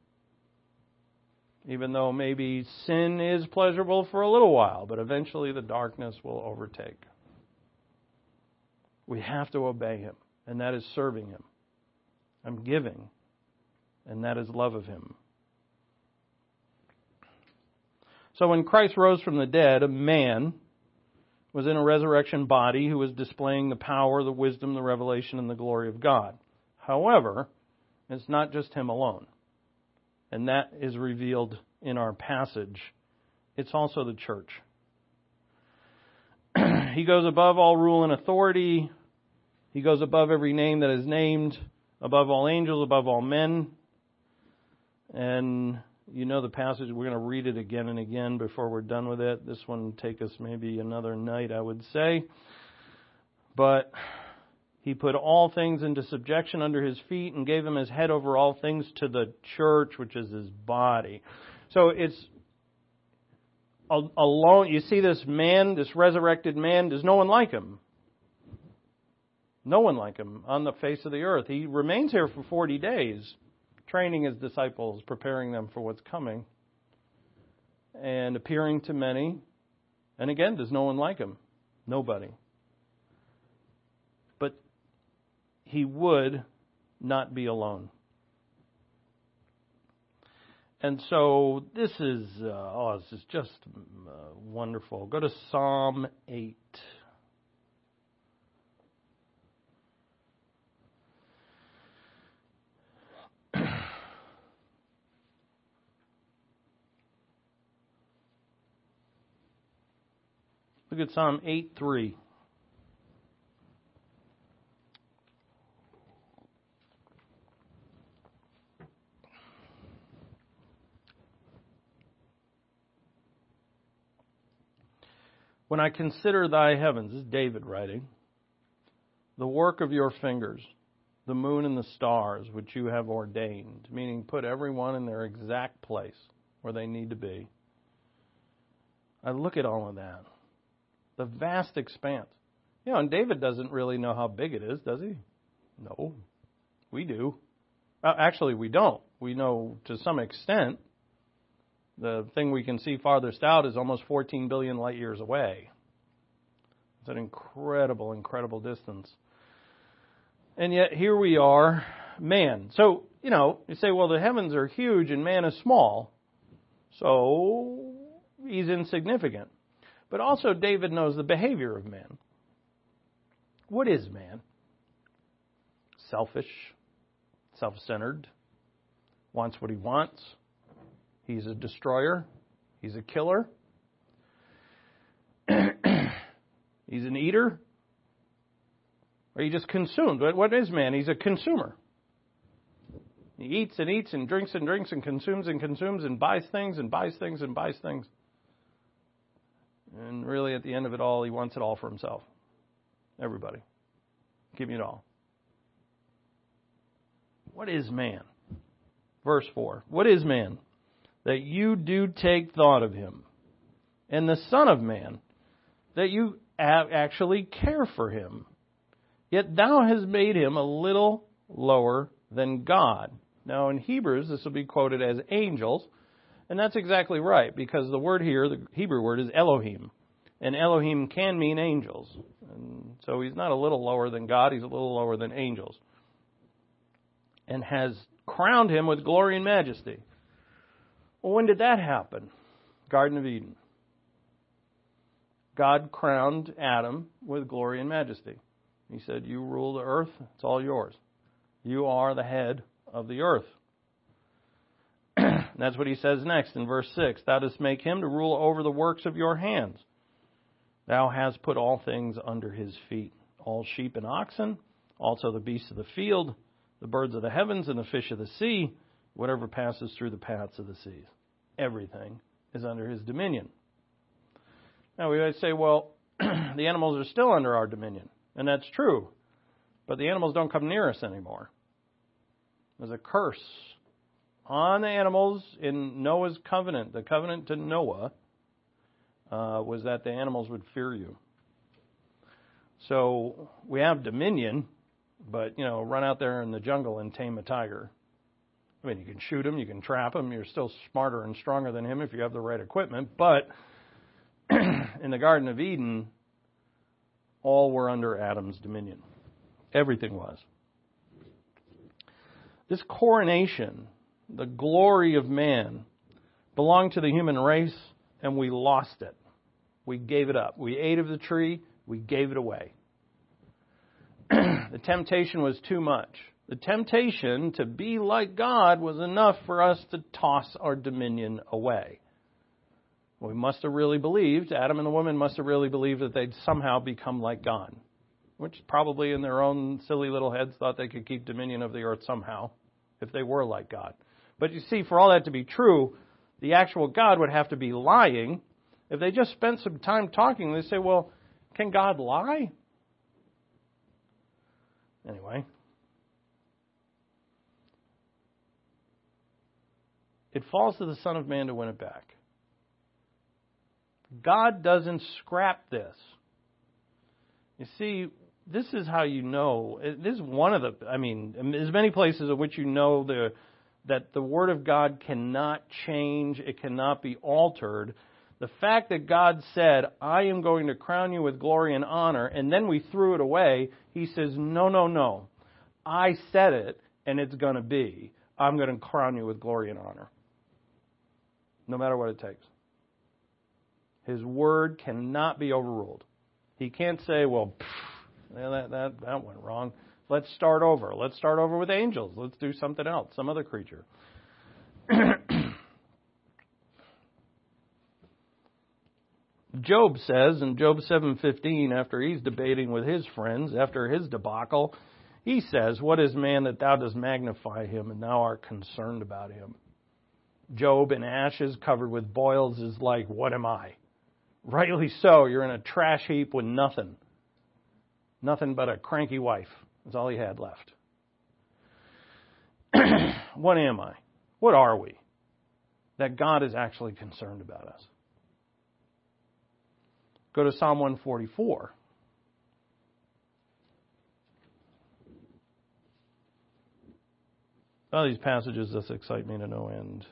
Even though maybe sin is pleasurable for a little while, but eventually the darkness will overtake. We have to obey Him, and that is serving Him. I'm giving, and that is love of Him. So when Christ rose from the dead, a man was in a resurrection body who was displaying the power, the wisdom, the revelation, and the glory of God. However, it's not just him alone. And that is revealed in our passage. It's also the church. He goes above all rule and authority. He goes above every name that is named, above all angels, above all men. And you know the passage, we're going to read it again and again before we're done with it. This one will take us maybe another night, I would say. But he put all things into subjection under his feet and gave him as head over all things to the church, which is his body. So it's alone. You see this man, this resurrected man, there's no one like him. No one like him on the face of the earth. He remains here for forty days, training his disciples, preparing them for what's coming, and appearing to many. And again, there's no one like him. Nobody. But he would not be alone. And so this is, uh, oh, this is just uh, wonderful. Go to Psalm eight. Look at Psalm eight three. When I consider thy heavens, this is David writing, the work of your fingers, the moon and the stars which you have ordained, meaning put everyone in their exact place where they need to be. I look at all of that. The vast expanse. You know, and David doesn't really know how big it is, does he? No, we do. Uh, actually, we don't. We know to some extent. The thing we can see farthest out is almost fourteen billion light years away. It's an incredible, incredible distance. And yet here we are, man. So, you know, you say, well, the heavens are huge and man is small. So he's insignificant. But also David knows the behavior of man. What is man? Selfish, self-centered, wants what he wants. He's a destroyer. He's a killer. He's an eater. Or he just consumed. What is man? He's a consumer. He eats and eats and drinks and drinks and consumes and consumes and buys things and buys things and buys things. And really, at the end of it all, he wants it all for himself. Everybody. Give me it all. What is man? Verse four. What is man? That you do take thought of him. And the Son of Man, that you actually care for him. Yet thou hast made him a little lower than God. Now in Hebrews, this will be quoted as angels. And that's exactly right, because the word here, the Hebrew word, is Elohim. And Elohim can mean angels. And so he's not a little lower than God, he's a little lower than angels. And has crowned him with glory and majesty. Well, when did that happen? Garden of Eden. God crowned Adam with glory and majesty. He said, you rule the earth, it's all yours. You are the head of the earth. That's what he says next in verse six. Thou dost make him to rule over the works of your hands. Thou hast put all things under his feet. All sheep and oxen, also the beasts of the field, the birds of the heavens and the fish of the sea, whatever passes through the paths of the seas. Everything is under his dominion. Now we might say, well, the animals are still under our dominion. And that's true. But the animals don't come near us anymore. There's a curse on the animals in Noah's covenant. The covenant to Noah uh, was that the animals would fear you. So we have dominion, but, you know, run out there in the jungle and tame a tiger. I mean, you can shoot him, you can trap him. You're still smarter and stronger than him if you have the right equipment. But in the Garden of Eden, all were under Adam's dominion. Everything was. This coronation, the glory of man, belonged to the human race and we lost it. We gave it up. We ate of the tree. We gave it away. The temptation was too much. The temptation to be like God was enough for us to toss our dominion away. We must have really believed, Adam and the woman must have really believed that they'd somehow become like God, which probably in their own silly little heads thought they could keep dominion of the earth somehow if they were like God. But you see, for all that to be true, the actual God would have to be lying. If they just spent some time talking, they say, well, can God lie? Anyway. It falls to the Son of Man to win it back. God doesn't scrap this. You see, this is how you know. This is one of the, I mean, there's many places in which you know the, that the Word of God cannot change. It cannot be altered. The fact that God said, I am going to crown you with glory and honor, and then we threw it away, He says, no, no, no. I said it, and it's going to be. I'm going to crown you with glory and honor. No matter what it takes. His word cannot be overruled. He can't say, well, pff, that, that, that went wrong. Let's start over. Let's start over with angels. Let's do something else, some other creature. Job says in Job seven fifteen, after he's debating with his friends, after his debacle, he says, what is man that thou dost magnify him, and thou art concerned about him? Job in ashes covered with boils is like, what am I? Rightly so, you're in a trash heap with nothing. Nothing but a cranky wife. That's all he had left. What am I? What are we? That God is actually concerned about us. Go to Psalm one forty-four. Oh, these passages just excite me to no end.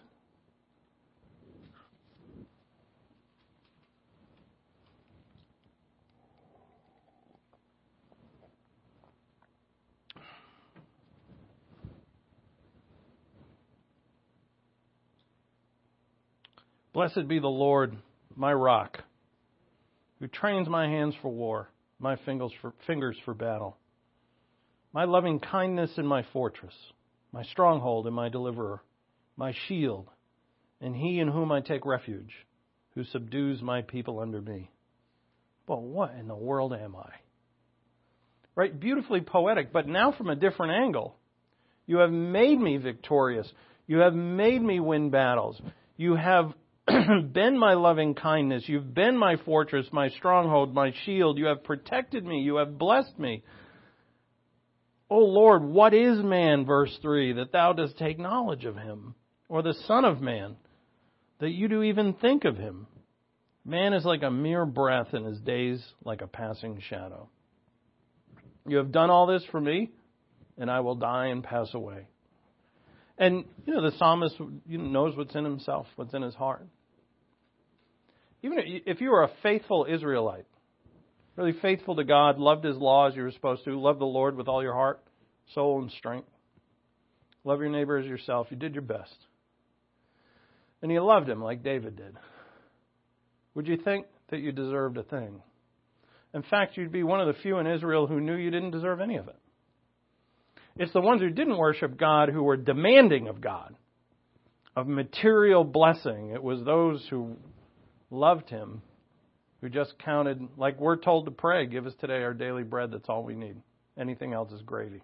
Blessed be the Lord, my rock, who trains my hands for war, my fingers for, fingers for battle. My loving kindness and my fortress, my stronghold and my deliverer, my shield, and he in whom I take refuge, who subdues my people under me. Well, what in the world am I? Right? Beautifully poetic, but now from a different angle. You have made me victorious. You have made me win battles. You have been my loving kindness. You've been my fortress, my stronghold, my shield. You have protected me. You have blessed me. O Lord, what is man, verse three, that thou dost take knowledge of him? Or the son of man, that you do even think of him? Man is like a mere breath, and his days like a passing shadow. You have done all this for me, and I will die and pass away. And, you know, the psalmist knows what's in himself, what's in his heart. Even if you were a faithful Israelite, really faithful to God, loved His law as you were supposed to, loved the Lord with all your heart, soul, and strength, love your neighbor as yourself, you did your best. And you loved Him like David did. Would you think that you deserved a thing? In fact, you'd be one of the few in Israel who knew you didn't deserve any of it. It's the ones who didn't worship God who were demanding of God, of material blessing. It was those who loved Him, who just counted, like we're told to pray, give us today our daily bread, that's all we need. Anything else is gravy.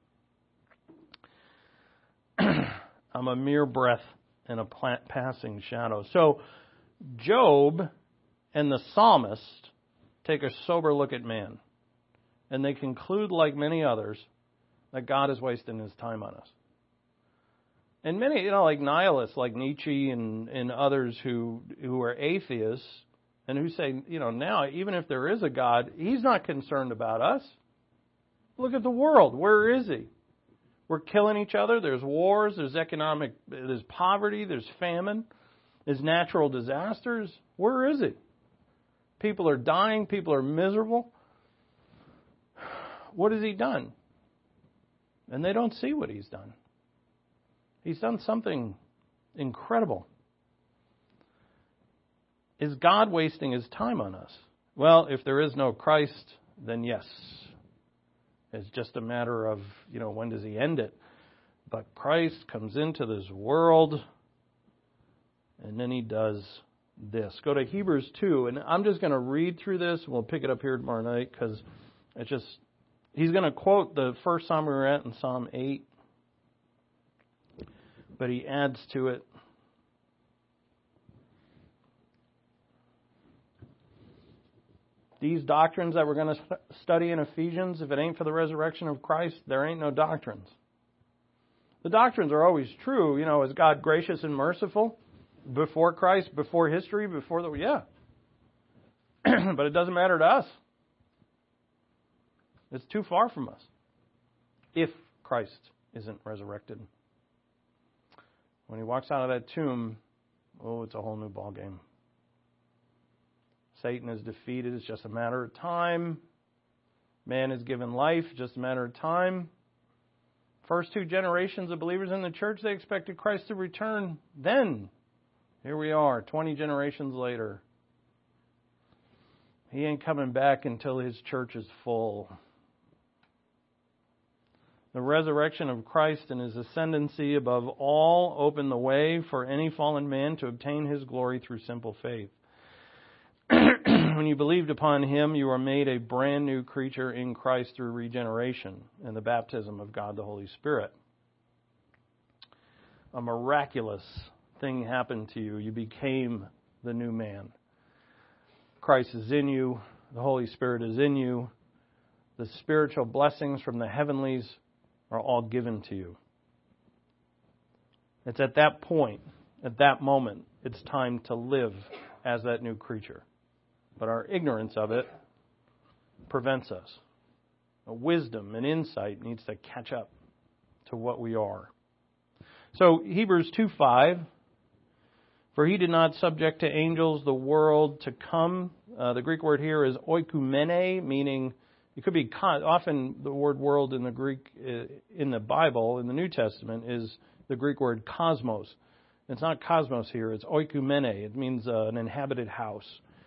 I'm a mere breath and a passing shadow. So Job and the psalmist take a sober look at man, and they conclude, like many others, that God is wasting His time on us. And many, you know, like nihilists, like Nietzsche and, and others who who are atheists and who say, you know, now, even if there is a God, He's not concerned about us. Look at the world. Where is He? We're killing each other. There's wars. There's economic, there's poverty. There's famine. There's natural disasters. Where is He? People are dying. People are miserable. What has He done? And they don't see what He's done. He's done something incredible. Is God wasting his time on us? Well, if there is no Christ, then yes. It's just a matter of, you know, when does he end it? But Christ comes into this world, and then he does this. Go to Hebrews two, and I'm just going to read through this, and we'll pick it up here tomorrow night, because it's just, he's going to quote the first psalm we were at in Psalm eight, but he adds to it. These doctrines that we're going to study in Ephesians, if it ain't for the resurrection of Christ, there ain't no doctrines. The doctrines are always true. You know, is God gracious and merciful before Christ, before history, before the... Yeah. But it doesn't matter to us. It's too far from us if Christ isn't resurrected. When he walks out of that tomb, oh, it's a whole new ballgame. Satan is defeated. It's just a matter of time. Man is given life. Just a matter of time. First two generations of believers in the church, they expected Christ to return then. Here we are, twenty generations later. He ain't coming back until his church is full. The resurrection of Christ and his ascendancy above all open the way for any fallen man to obtain his glory through simple faith. When you believed upon him, you are made a brand new creature in Christ through regeneration and the baptism of God the Holy Spirit. A miraculous thing happened to you. You became the new man. Christ is in you. The Holy Spirit is in you. The spiritual blessings from the heavenlies are all given to you. It's at that point, at that moment, it's time to live as that new creature. But our ignorance of it prevents us. A wisdom and insight needs to catch up to what we are. So Hebrews two five, for he did not subject to angels the world to come. Uh, the Greek word here is oikumene, meaning it could be, often the word world in the Greek, in the Bible, in the New Testament, is the Greek word cosmos. It's not cosmos here, it's oikumene. It means uh, an inhabited house.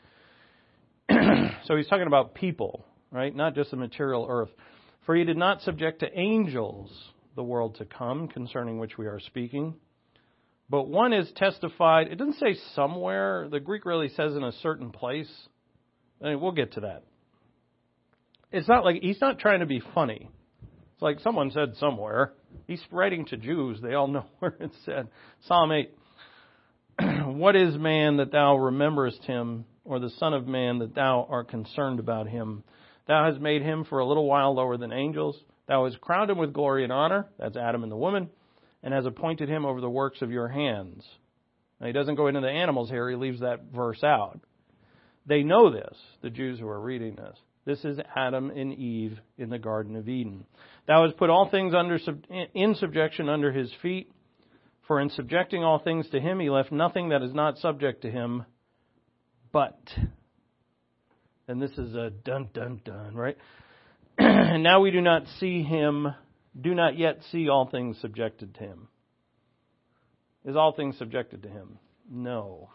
So he's talking about people, right? Not just the material earth. For he did not subject to angels the world to come, concerning which we are speaking. But one is testified, it doesn't say somewhere. The Greek really says in a certain place. I mean, we'll get to that. It's not like, he's not trying to be funny. It's like someone said somewhere. He's writing to Jews. They all know where it's said. Psalm eight. What is man that thou rememberest him, or the son of man that thou art concerned about him? Thou hast made him for a little while lower than angels. Thou hast crowned him with glory and honor. That's Adam and the woman. And has appointed him over the works of your hands. Now, he doesn't go into the animals here. He leaves that verse out. They know this, the Jews who are reading this. This is Adam and Eve in the Garden of Eden. Thou hast put all things under in subjection under his feet. For in subjecting all things to him, he left nothing that is not subject to him. But, and this is a dun dun dun, right? And now we do not see him, do not yet see all things subjected to him. Is all things subjected to him? No.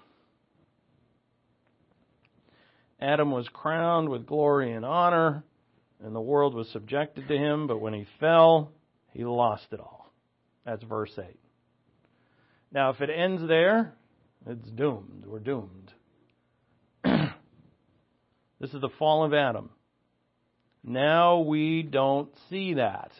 Adam was crowned with glory and honor, and the world was subjected to him, but when he fell, he lost it all. That's verse eight. Now, if it ends there, it's doomed. We're doomed. This is the fall of Adam. Now we don't see that.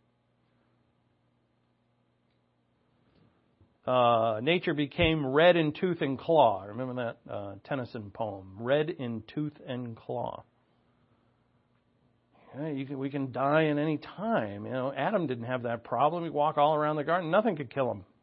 Uh, nature became red in tooth and claw. Remember that uh, Tennyson poem? Red in tooth and claw. Yeah, you can, we can die at any time. You know, Adam didn't have that problem. He'd walk all around the garden. Nothing could kill him.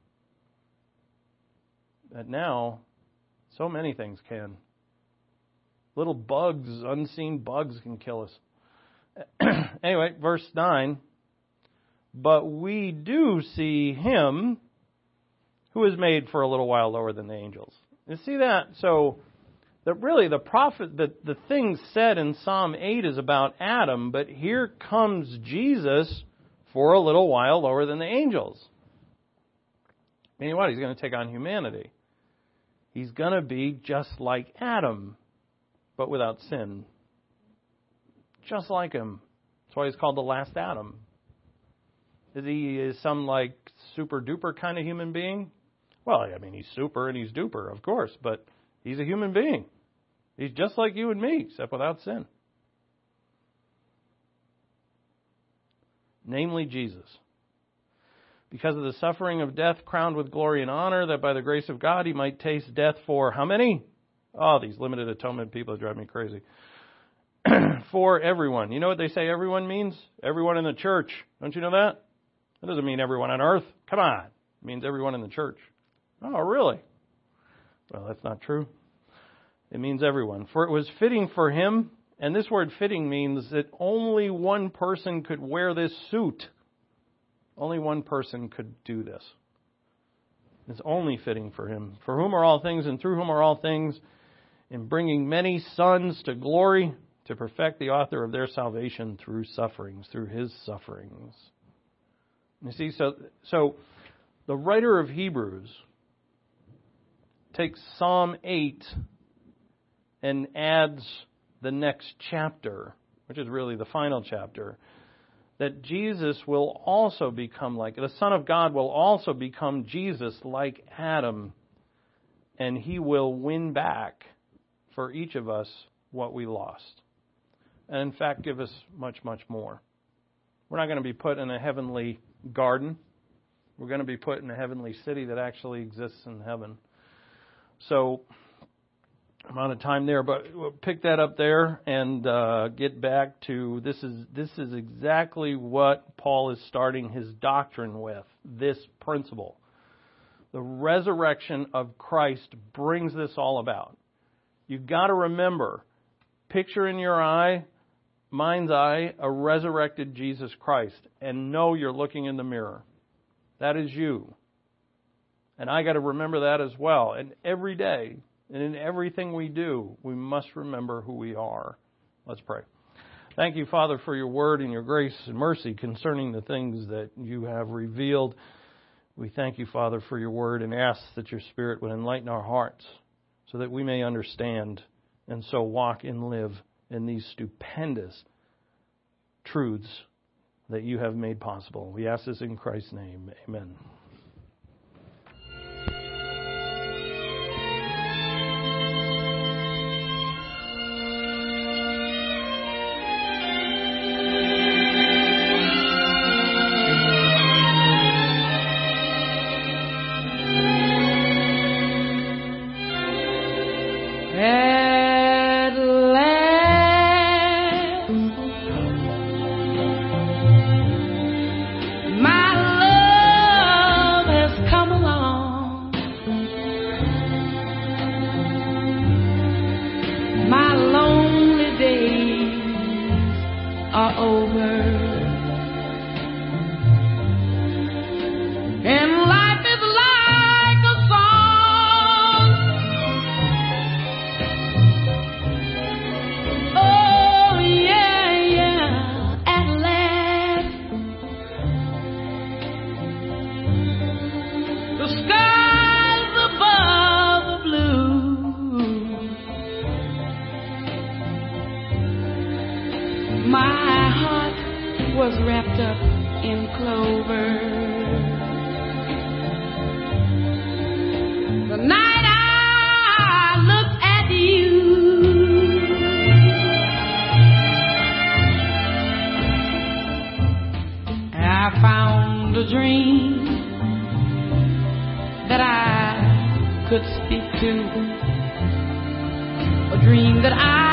But now, so many things can. Little bugs, unseen bugs can kill us. Anyway, verse nine. But we do see him who is made for a little while lower than the angels. You see that? So, that really the prophet, the, the thing said in Psalm eight is about Adam, but here comes Jesus for a little while lower than the angels. Meaning what? He's going to take on humanity. He's going to be just like Adam, but without sin. Just like him. That's why he's called the last Adam. Is he is some like super duper kind of human being? Well, I mean, he's super and he's duper, of course, but he's a human being. He's just like you and me, except without sin. Namely, Jesus. Because of the suffering of death, crowned with glory and honor, that by the grace of God he might taste death for how many? Oh, these limited atonement people drive me crazy. For everyone. You know what they say everyone means? Everyone in the church. Don't you know that? That doesn't mean everyone on earth. Come on. It means everyone in the church. Oh, really? Well, that's not true. It means everyone. For it was fitting for him, and this word fitting means that only one person could wear this suit. Only one person could do this. It's only fitting for him. For whom are all things, and through whom are all things, in bringing many sons to glory, to perfect the author of their salvation through sufferings, through his sufferings. You see, so so the writer of Hebrews takes Psalm eight and adds the next chapter, which is really the final chapter, that Jesus will also become like, the Son of God will also become Jesus like Adam, and he will win back for each of us what we lost. And in fact, give us much, much more. We're not going to be put in a heavenly garden. We're going to be put in a heavenly city that actually exists in heaven. So, I'm out of time there, but we'll pick that up there and uh, get back to this is this is exactly what Paul is starting his doctrine with, this principle. The resurrection of Christ brings this all about. You've got to remember, picture in your eye, mind's eye, a resurrected Jesus Christ, and know you're looking in the mirror. That is you. And I got to remember that as well. And every day, and in everything we do, we must remember who we are. Let's pray. Thank you, Father, for your word and your grace and mercy concerning the things that you have revealed. We thank you, Father, for your word and ask that your Spirit would enlighten our hearts so that we may understand and so walk and live in these stupendous truths that you have made possible. We ask this in Christ's name. Amen. Could speak to a dream that I